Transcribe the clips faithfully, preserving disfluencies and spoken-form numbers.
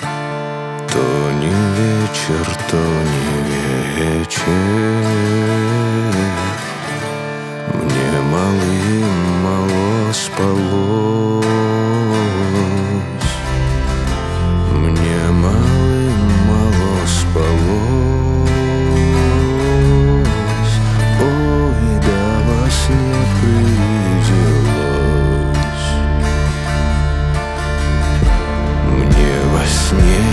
То не вечер, то не вечер, мне малым-мало спалось, мне малым-мало спалось. Ой, да во сне привиделось, мне во сне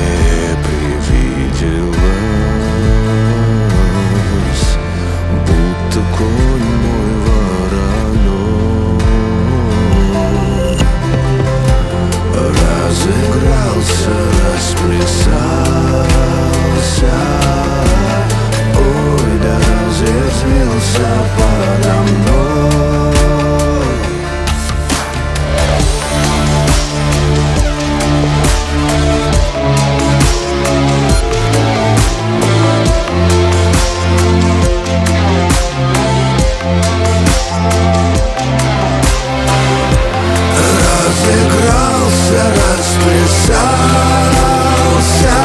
привиделось, будто конь мой вороной разыгрался, расплясался, ой, да разъязвился подо мной. Разыгрался, расплясался,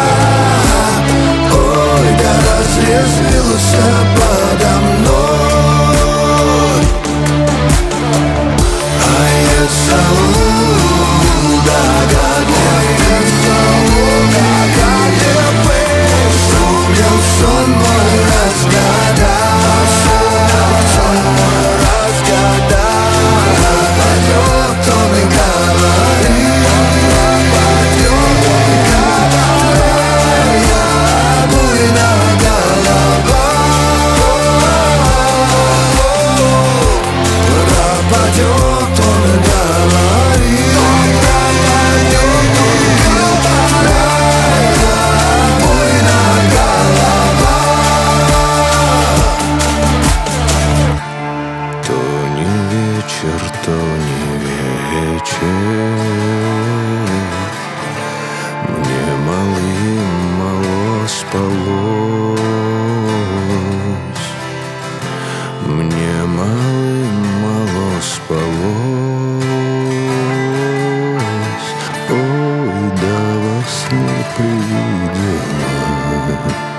ой, да разъязвился подо мной. А я целую догадливый, сумел сон мой разгадать, сон мой разгадать. Пропадет он и говорит, пропадет он и говорит, буйна голова. Пропадет он и говорит, буйна голова. То не вечер, то не вечер, мне малым-мало спалось, мне малым-мало спалось, ой, да во сне привиделось.